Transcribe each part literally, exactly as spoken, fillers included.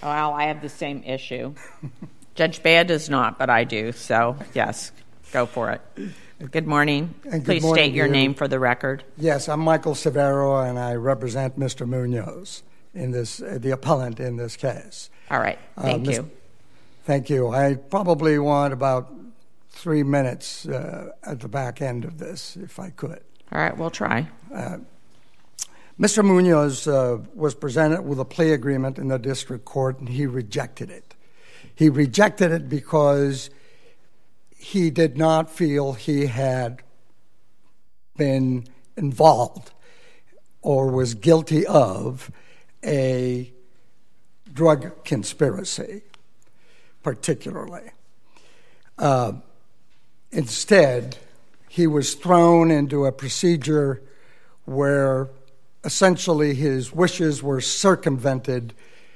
Well, I have the same issue. Judge Bea does not, but I do. So, yes, go for it. Good morning. Good Please morning state your you. name for the record. Yes, I'm Michael Severo, and I represent Mister Munoz, in this, uh, the appellant in this case. All right. Thank uh, you. Thank you. I probably want about three minutes uh, at the back end of this, if I could. All right, we'll try. Uh, Mister Munoz uh, was presented with a plea agreement in the district court, and he rejected it. He rejected it because he did not feel he had been involved or was guilty of a drug conspiracy, particularly. Uh, instead, he was thrown into a procedure where essentially his wishes were circumvented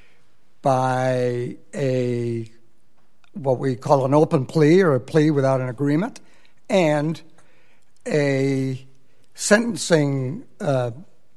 by a what we call an open plea, or a plea without an agreement, and a sentencing uh,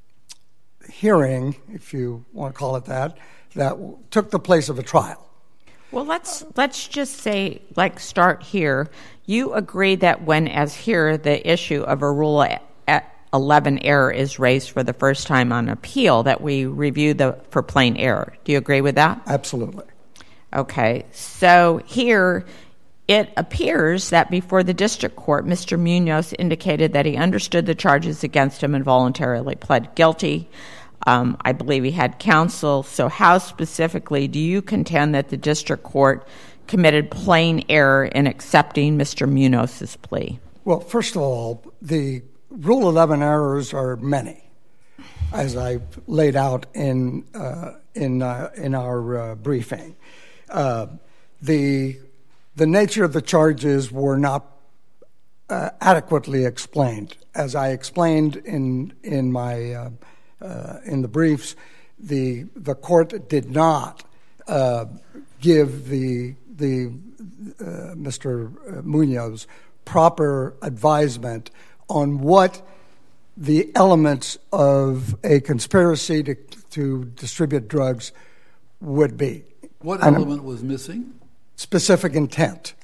hearing, if you want to call it that, that took the place of a trial. Well, let's let's just say, like, start here. You agree that when, as here, the issue of a Rule eleven error is raised for the first time on appeal, that we review the for plain error. Do you agree with that? Absolutely. Okay. So here, it appears that before the district court, Mister Munoz indicated that he understood the charges against him and voluntarily pled guilty. Um, I believe he had counsel. So how specifically do you contend that the district court committed plain error in accepting Mister Munoz's plea? Well, first of all, the Rule eleven errors are many, as I laid out in uh, in uh, in our uh, briefing. Uh, the the nature of the charges were not uh, adequately explained, as I explained in in my. Uh, Uh, in the briefs. The the court did not uh, give the the uh, Mister Munoz proper advisement on what the elements of a conspiracy to to distribute drugs would be. What element was missing? Specific intent.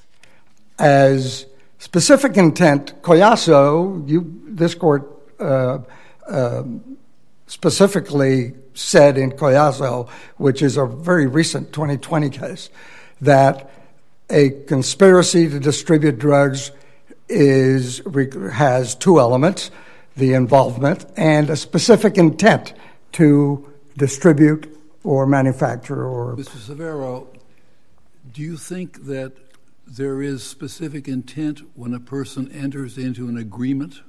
As specific intent, Collazo, you this court. Uh, uh, specifically said in Collazo, which is a very recent twenty twenty case, that a conspiracy to distribute drugs is has two elements, the involvement and a specific intent to distribute or manufacture. Or Mister Severo, do you think that there is specific intent when a person enters into an agreement?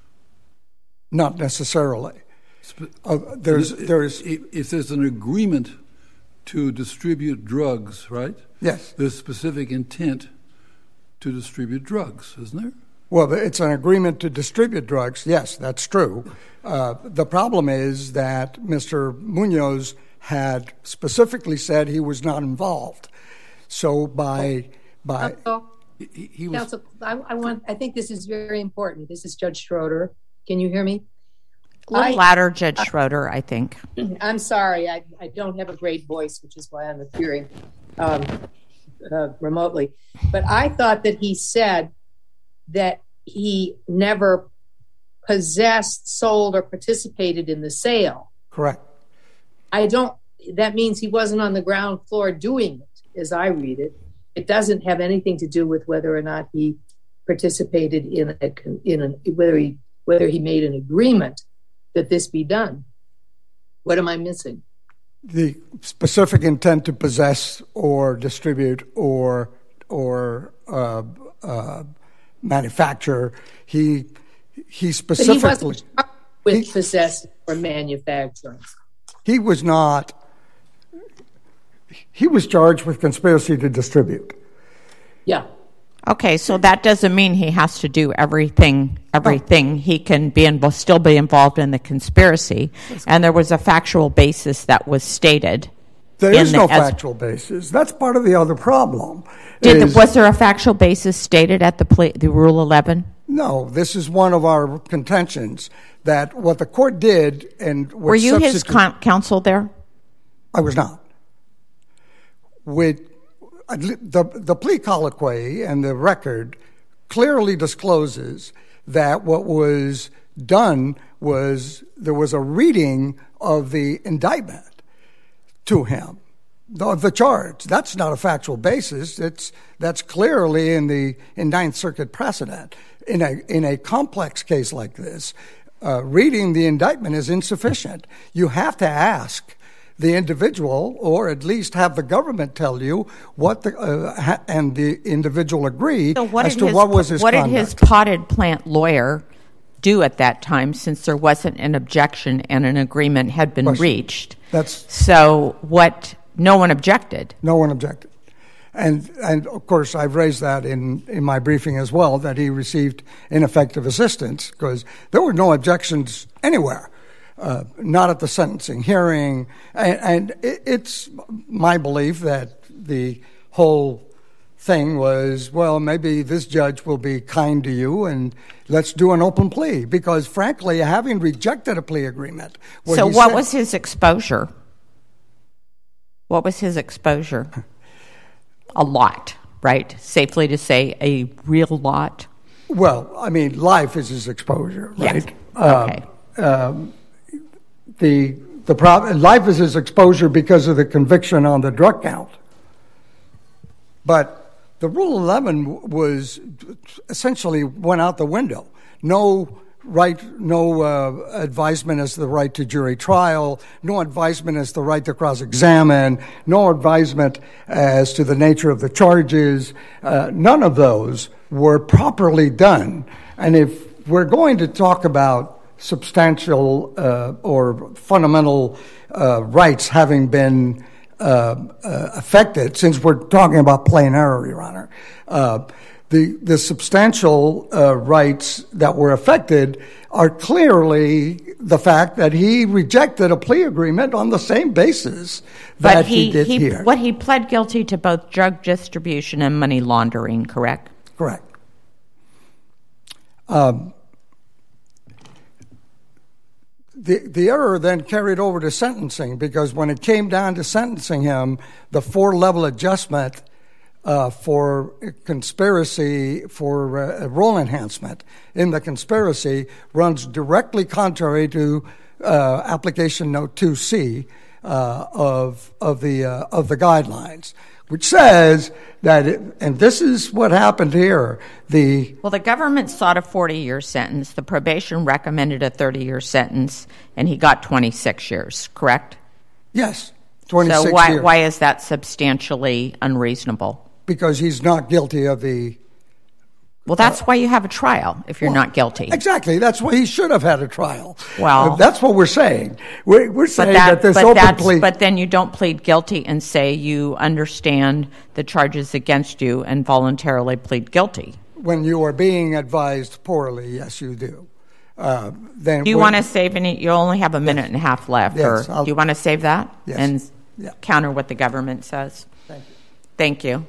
Not necessarily. Uh, there's, there's, if, if there's an agreement to distribute drugs, right? Yes. There's specific intent to distribute drugs, isn't there? Well, it's an agreement to distribute drugs. Yes, that's true. Uh, the problem is that Mister Munoz had specifically said he was not involved. So by by oh, he, he was. Counsel, I, I want. I think this is very important. This is Judge Schroeder. Can you hear me? A little I, louder, Judge Schroeder, I think. I'm sorry. I, I don't have a great voice, which is why I'm appearing um, uh, remotely. But I thought that he said that he never possessed, sold, or participated in the sale. Correct. I don't. That means he wasn't on the ground floor doing it, as I read it. It doesn't have anything to do with whether or not he participated in a, in a whether he whether he made an agreement that this be done. What am I missing? The specific intent to possess or distribute or or uh, uh, manufacture. He he specifically but he wasn't charged with he, possessing or manufacturing. He was not. He was charged with conspiracy to distribute. Yeah. Okay, so that doesn't mean he has to do everything. Everything. He can be in, still be involved in the conspiracy. And there was a factual basis that was stated. There is the, no as, factual basis. That's part of the other problem. Did is, the, was there a factual basis stated at the plea, the Rule eleven? No, this is one of our contentions that what the court did and were you his con- counsel there? I was not. with the, the plea colloquy and the record clearly discloses that what was done was there was a reading of the indictment to him, of the charge. That's not a factual basis. It's that's clearly in the in Ninth Circuit precedent. In a in a complex case like this, uh, reading the indictment is insufficient. You have to ask the individual, or at least have the government tell you what the uh, ha- and the individual agree so what as to his, what was his what conduct. did his potted plant lawyer do at that time, since there wasn't an objection and an agreement had been Question. reached? That's so what. No one objected. No one objected. And, and of course, I've raised that in, in my briefing as well, that he received ineffective assistance because there were no objections anywhere, uh, not at the sentencing hearing. And, and it, it's my belief that the whole thing was, well, maybe this judge will be kind to you and let's do an open plea. Because, frankly, having rejected a plea agreement... What so what said, was his exposure? What was his exposure? A lot, right? Safely to say a real lot? Well, I mean, life is his exposure, right? Yes. Okay. Um, um, the the problem, life is his exposure because of the conviction on the drug count. But the Rule eleven was essentially went out the window. No right, no uh, advisement as to the right to jury trial, no advisement as to the right to cross-examine, no advisement as to the nature of the charges. Uh, none of those were properly done. And if we're going to talk about substantial uh, or fundamental uh, rights having been uh, uh, affected, since we're talking about plain error, Your Honor, uh, The, the substantial uh, rights that were affected are clearly the fact that he rejected a plea agreement on the same basis that but he, he did he, here. What he pled guilty to both drug distribution and money laundering, correct? Correct. Um, the, the error then carried over to sentencing because when it came down to sentencing him, the four-level adjustment Uh, for conspiracy for uh, role enhancement in the conspiracy runs directly contrary to uh, application note two C uh, of of the uh, of the guidelines, which says that it, and this is what happened here. The well, the government sought a forty-year sentence. The probation recommended a thirty-year sentence, and he got twenty-six years. Correct? Yes, twenty-six so why, years. why is that substantially unreasonable? Because he's not guilty of the... Well, that's uh, why you have a trial, if you're well, not guilty. Exactly. That's why he should have had a trial. Well... Uh, that's what we're saying. We're, we're saying that, that this but open plea... But then you don't plead guilty and say you understand the charges against you and voluntarily plead guilty. When you are being advised poorly, yes, you do. Uh, then do you want to save any... You only have a minute yes. and a half left. Yes, or do you want to save that? Yes. And yeah. counter what the government says? Thank you. Thank you.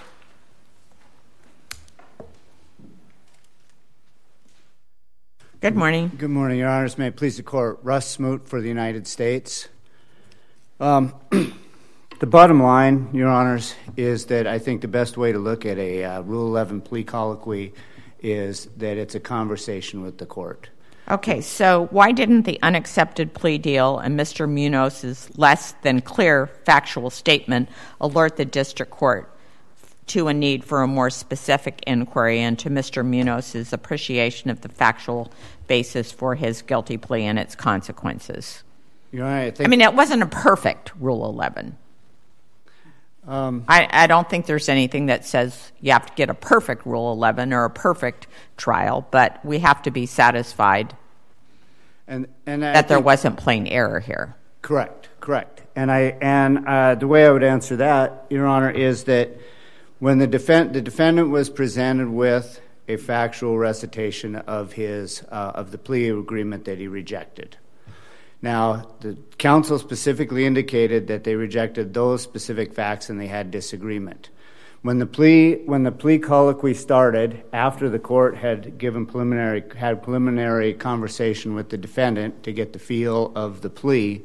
Good morning. Good morning, Your Honors. May it please the Court. Russ Smoot for the United States. Um, the bottom line, Your Honors, is that I think the best way to look at a uh, Rule eleven plea colloquy is that it's a conversation with the court. Okay, so why didn't the unaccepted plea deal and Mister Munoz's less than clear factual statement alert the district court to a need for a more specific inquiry into Mister Munoz's appreciation of the factual basis for his guilty plea and its consequences? You're right. I, think, I mean, it wasn't a perfect Rule eleven. Um, I, I don't think there's anything that says you have to get a perfect Rule eleven or a perfect trial, but we have to be satisfied and, and that there wasn't plain error here. Correct, correct. And I and uh, the way I would answer that, Your Honor, is that when the, defend, the defendant was presented with a factual recitation of his uh, of the plea agreement that he rejected. Now, the counsel specifically indicated that they rejected those specific facts and they had disagreement. When the plea when the plea colloquy started, after the court had given preliminary had preliminary conversation with the defendant to get the feel of the plea,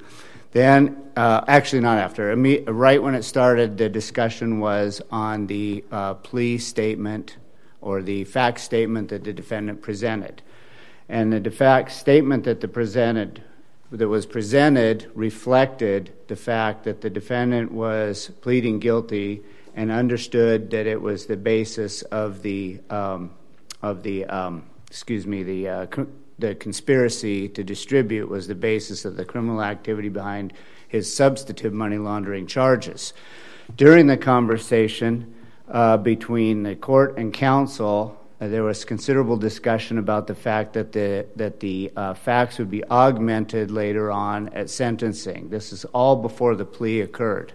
Then, uh, actually not after, right when it started, the discussion was on the uh, plea statement or the fact statement that the defendant presented. And the fact statement that the presented that was presented reflected the fact that the defendant was pleading guilty and understood that it was the basis of the um, of the um, excuse me the uh, the conspiracy to distribute was the basis of the criminal activity behind his substantive money laundering charges. During the conversation uh, between the court and counsel, uh, there was considerable discussion about the fact that the that the uh, facts would be augmented later on at sentencing. This is all before the plea occurred.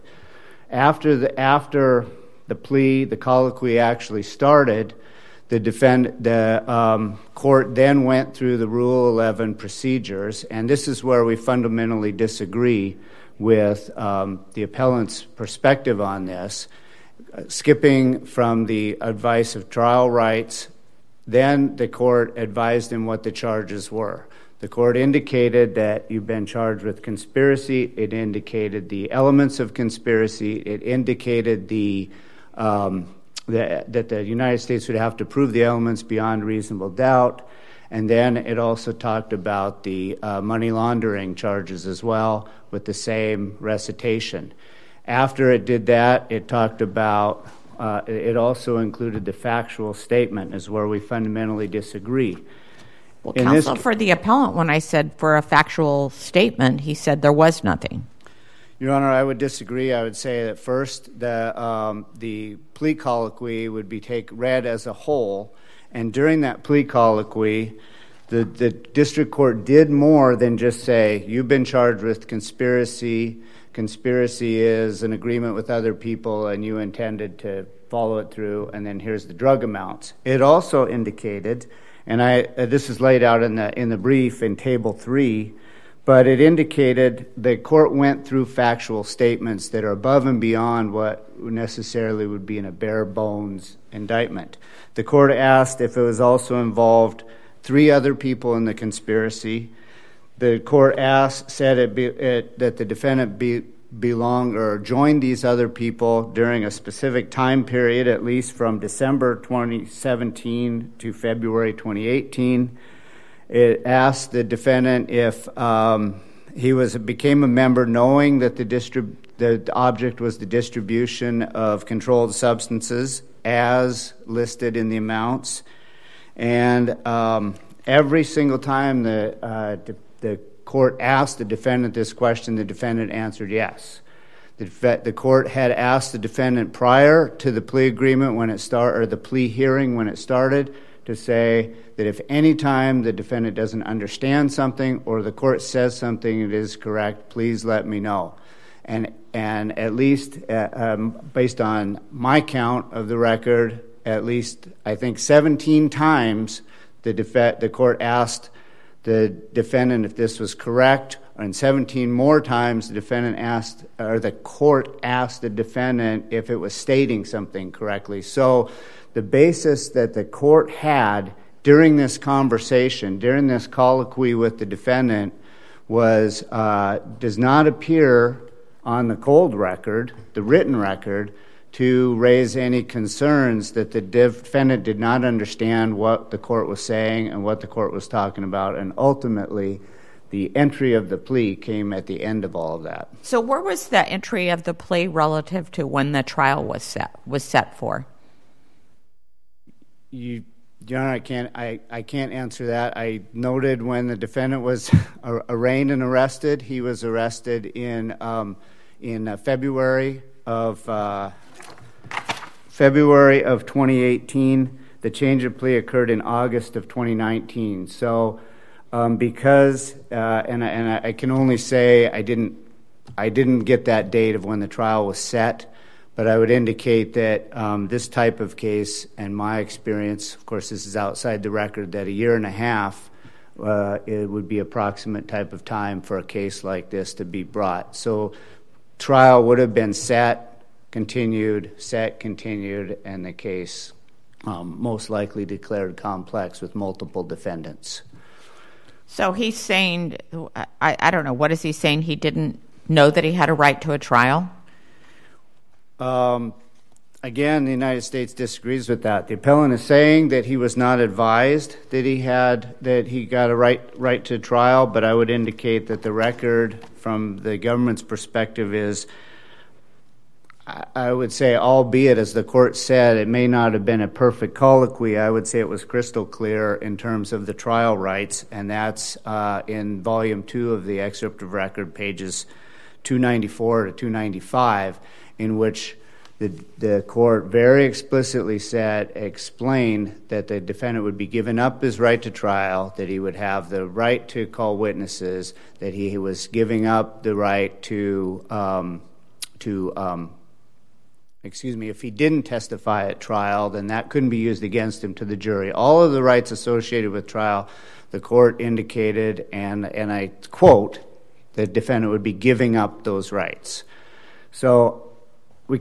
After the after the plea, the colloquy actually started. The defend the um, court then went through the Rule eleven procedures, and this is where we fundamentally disagree with um, the appellant's perspective on this. Uh, skipping from the advice of trial rights, then the court advised him what the charges were. The court indicated that you've been charged with conspiracy. It indicated the elements of conspiracy. It indicated the um, That, that the United States would have to prove the elements beyond reasonable doubt. And then it also talked about the uh, money laundering charges as well with the same recitation. After it did that, it talked about, uh, it also included the factual statement is where we fundamentally disagree. Well, In counsel this, for the appellant, when I said for a factual statement, he said there was nothing. Your Honor, I would disagree. I would say that first, the um, the plea colloquy would be take read as a whole, and during that plea colloquy, the the district court did more than just say you've been charged with conspiracy. Conspiracy is an agreement with other people, and you intended to follow it through. And then here's the drug amounts. It also indicated, and I uh, this is laid out in the in the brief in Table Three. But it indicated the court went through factual statements that are above and beyond what necessarily would be in a bare bones indictment. The court asked if it was also involved three other people in the conspiracy. The court asked, said it be, it, that the defendant be, belonged or joined these other people during a specific time period, at least from December twenty seventeen to February twenty eighteen. It asked the defendant if um, he was became a member knowing that the, distrib- the object was the distribution of controlled substances as listed in the amounts. And um, every single time the, uh, de- the court asked the defendant this question, the defendant answered yes. The, def- the court had asked the defendant prior to the plea agreement when it started, or the plea hearing when it started, to say that if any time the defendant doesn't understand something or the court says something that is correct, please let me know. And and at least uh, um, based on my count of the record, at least I think seventeen times the def- the court asked the defendant if this was correct, and seventeen more times the defendant asked, or the court asked the defendant if it was stating something correctly. So the basis that the court had during this conversation, during this colloquy with the defendant, was uh, does not appear on the cold record, the written record, to raise any concerns that the defendant did not understand what the court was saying and what the court was talking about, and ultimately the entry of the plea came at the end of all of that. So where was the entry of the plea relative to when the trial was set was set for? You, Your Honor, I can't. I, I can't answer that. I noted when the defendant was arraigned and arrested. He was arrested in um, in uh, February of uh, February of twenty eighteen. The change of plea occurred in August of twenty nineteen. So, um, because uh, and I, and I can only say I didn't I didn't get that date of when the trial was set. But I would indicate that um, this type of case, and my experience, of course, this is outside the record, that a year and a half uh, it would be approximate type of time for a case like this to be brought. So trial would have been set, continued, set, continued, and the case um, most likely declared complex with multiple defendants. So he's saying, I, I don't know, what is he saying? He didn't know that he had a right to a trial? Um, again, the United States disagrees with that. The appellant is saying that he was not advised that he had that he got a right right to trial, but I would indicate that the record from the government's perspective is, I would say, albeit as the court said, it may not have been a perfect colloquy. I would say it was crystal clear in terms of the trial rights, and that's uh, in volume two of the excerpt of record, pages two ninety-four to two ninety-five, in which the the court very explicitly said, explained that the defendant would be given up his right to trial, that he would have the right to call witnesses, that he was giving up the right to um, to um, excuse me, if he didn't testify at trial, then that couldn't be used against him to the jury. All of the rights associated with trial, the court indicated, and and I quote, the defendant would be giving up those rights. So, we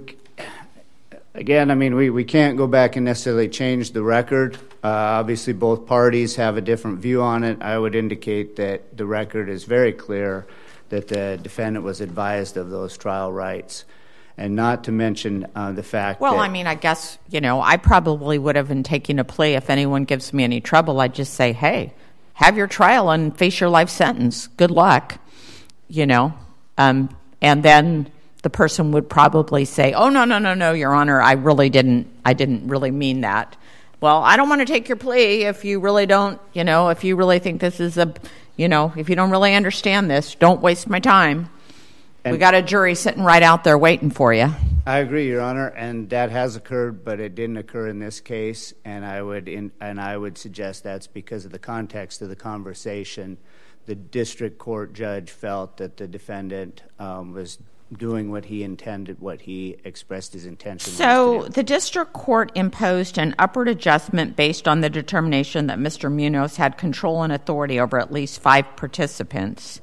again, I mean, we, we can't go back and necessarily change the record. Uh, obviously, both parties have a different view on it. I would indicate that the record is very clear that the defendant was advised of those trial rights. And not to mention uh, the fact well, that... Well, I mean, I guess, you know, I probably would have been taking a plea. If anyone gives me any trouble, I'd just say, hey, have your trial and face your life sentence. Good luck, you know. Um, and then the person would probably say, oh, no, no, no, no, Your Honor, I really didn't, I didn't really mean that. Well, I don't want to take your plea if you really don't, you know, if you really think this is a, you know, if you don't really understand this, don't waste my time. And we got a jury sitting right out there waiting for you. I agree, Your Honor, and that has occurred, but it didn't occur in this case. And I would, in, and I would suggest that's because of the context of the conversation. The district court judge felt that the defendant um, was doing what he intended, what he expressed his intention. So was to do. The district court imposed an upward adjustment based on the determination that Mister Munoz had control and authority over at least five participants.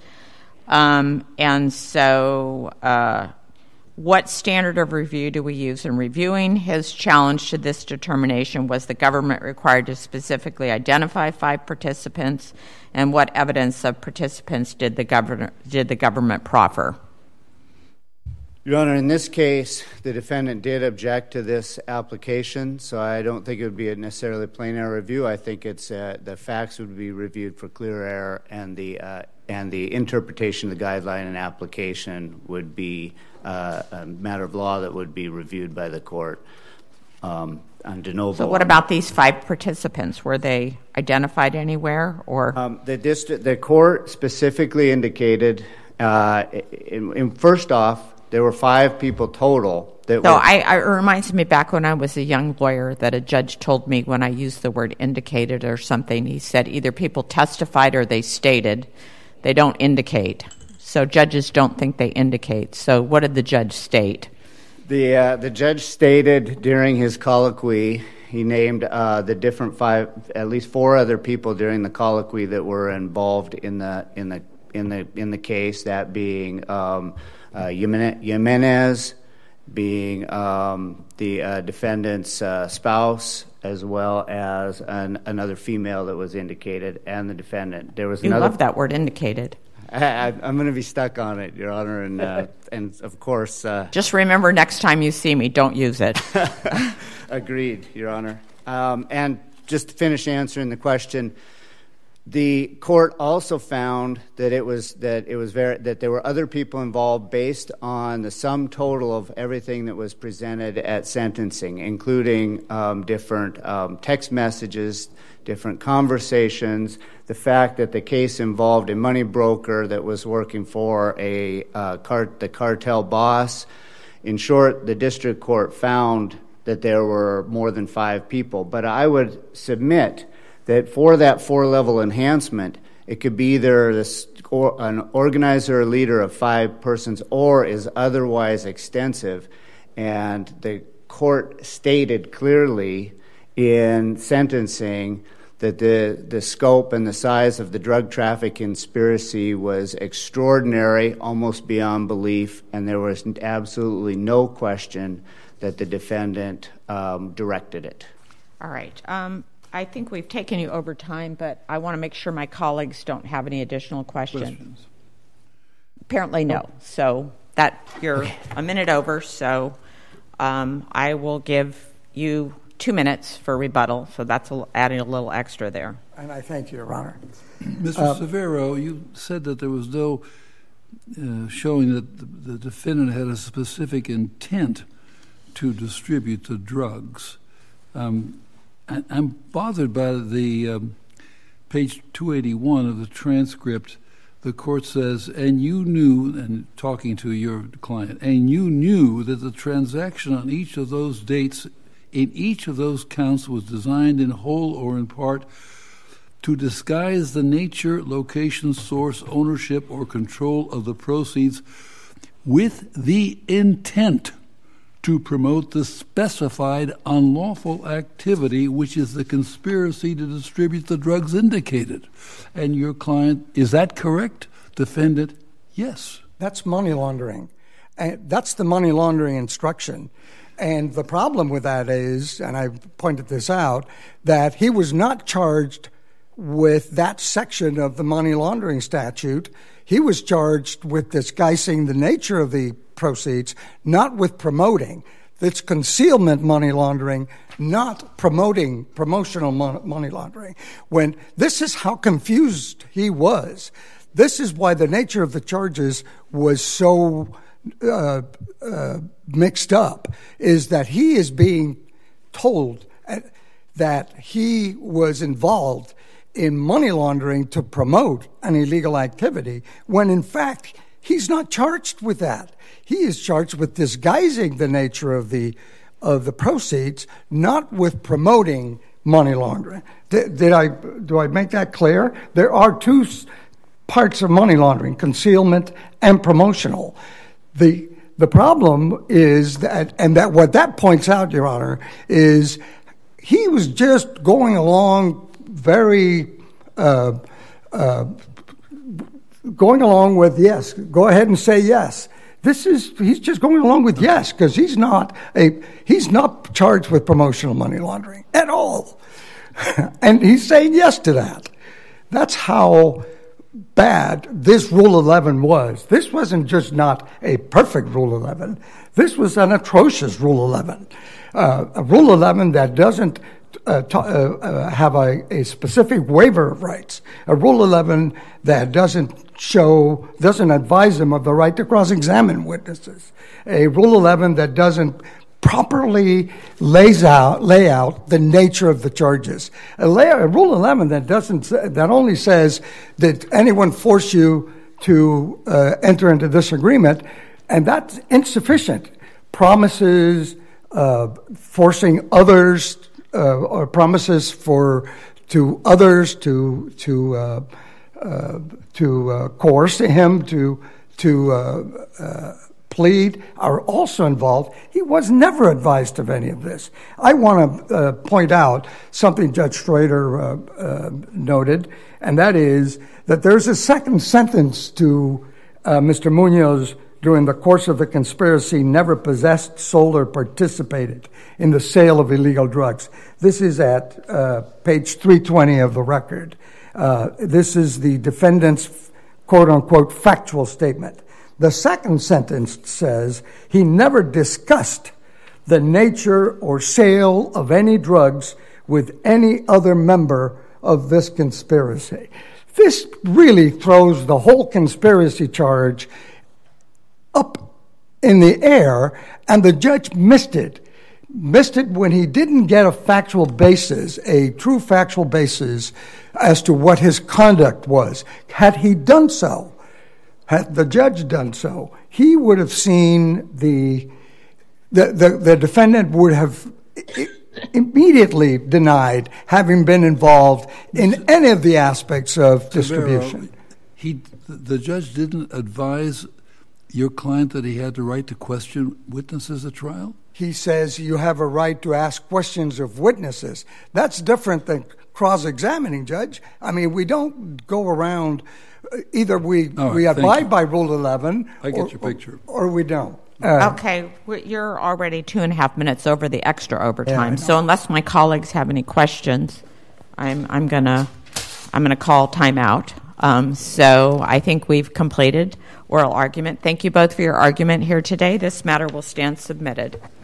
Um, and so uh, what standard of review do we use in reviewing his challenge to this determination? Was the government required to specifically identify five participants? And what evidence of participants did the government, did the government proffer? Your Honor, in this case, the defendant did object to this application, so I don't think it would be a necessarily plain error review. I think it's uh, the facts would be reviewed for clear error, and the uh, and the interpretation of the guideline and application would be uh, a matter of law that would be reviewed by the court um, on de novo. So what about these five participants? Were they identified anywhere, or um, the district, the court specifically indicated? Uh, in, in, first off, there were five people total. That so were, I, I, it reminds me back when I was a young lawyer that a judge told me when I used the word indicated or something, he said either people testified or they stated. They don't indicate. So judges don't think they indicate. So what did the judge state? The uh, the judge stated during his colloquy, he named uh, the different five, at least four other people during the colloquy that were involved in the in the in the in the case. That being um, uh, Jimenez, being um, the uh, defendant's uh, spouse, as well as an, another female that was indicated, and the defendant. There was you another. love that word, indicated. I, I, I'm going to be stuck on it, Your Honor, and uh, and of course. Uh, Just remember, next time you see me, don't use it. Agreed, Your Honor. Um, and just to finish answering the question, the court also found that it was that it was very that there were other people involved based on the sum total of everything that was presented at sentencing, including um, different um, text messages, different conversations, the fact that the case involved a money broker that was working for a uh, car- the cartel boss. In short, the district court found that there were more than five people. But I would submit that for that four-level enhancement, it could be either this, or an organizer or leader of five persons or is otherwise extensive. And the court stated clearly in sentencing that the, the scope and the size of the drug traffic conspiracy was extraordinary, almost beyond belief, and there was absolutely no question that the defendant um, directed it. All right. Um, I think we've taken you over time, but I want to make sure my colleagues don't have any additional questions. Questions. Apparently no. So that you're a minute over, so um, I will give you two minutes for rebuttal, so that's a, adding a little extra there. And I thank you, Your Honor. Mister Uh, Severo, you said that there was no uh, showing that the, the defendant had a specific intent to distribute the drugs. Um, I, I'm bothered by the um, page two eighty-one of the transcript. The court says, and you knew, and talking to your client, and you knew that the transaction on each of those dates in each of those counts was designed in whole or in part to disguise the nature, location, source, ownership, or control of the proceeds with the intent to promote the specified unlawful activity, which is the conspiracy to distribute the drugs indicated. And your client, is that correct? Defendant, yes. That's money laundering. And that's the money laundering instruction. And the problem with that is, and I pointed this out, that he was not charged with that section of the money laundering statute. He was charged with disguising the nature of the proceeds, not with promoting. It's concealment money laundering, not promoting promotional money laundering. When this is how confused he was. This is why the nature of the charges was so uh, uh, mixed up, is that he is being told that he was involved in money laundering to promote an illegal activity, when in fact he's not charged with that. He is charged with disguising the nature of the of the proceeds, not with promoting money laundering. Did, did I do I make that clear? There are two parts of money laundering: concealment and promotional. The the problem is that, and that what that points out, Your Honor, is he was just going along very uh, uh, going along with yes. Go ahead and say yes. This is he's just going along with yes, because he's not a he's not charged with promotional money laundering at all, and he's saying yes to that. That's how bad this Rule eleven was. This wasn't just not a perfect Rule eleven. This was an atrocious Rule eleven, uh, a Rule eleven that doesn't Uh, to, uh, uh, have a, a specific waiver of rights, a Rule eleven that doesn't show, doesn't advise them of the right to cross-examine witnesses, a Rule eleven that doesn't properly lays out, lay out the nature of the charges, a, lay, a Rule eleven that doesn't, that only says that anyone force you to uh, enter into this agreement, and that's insufficient. Promises, uh, forcing others. Uh, or promises for to others to to uh, uh, to uh, coerce him to to uh, uh, plead are also involved. He was never advised of any of this. I want to uh, point out something Judge Schroeder uh, uh, noted, and that is that there's a second sentence to uh, Mister Munoz. During the course of the conspiracy, never possessed, sold, or participated in the sale of illegal drugs. This is at uh, page three twenty of the record. Uh, this is the defendant's quote-unquote factual statement. The second sentence says he never discussed the nature or sale of any drugs with any other member of this conspiracy. This really throws the whole conspiracy charge up in the air, and the judge missed it. Missed it when he didn't get a factual basis, a true factual basis as to what his conduct was. Had he done so, had the judge done so, he would have seen the the the, the defendant would have immediately denied having been involved in any of the aspects of distribution. He, the judge didn't advise your client that he had the right to question witnesses at trial? He says you have a right to ask questions of witnesses. That's different than cross-examining, Judge. I mean, we don't go around, either we, right, we abide by Rule eleven. I get or, your picture. Or, or we don't. Uh, okay, you're already two and a half minutes over the extra overtime. Yeah, so unless my colleagues have any questions, I'm I'm gonna I'm gonna call time out. Um, so I think we've completed oral argument. Thank you both for your argument here today. This matter will stand submitted.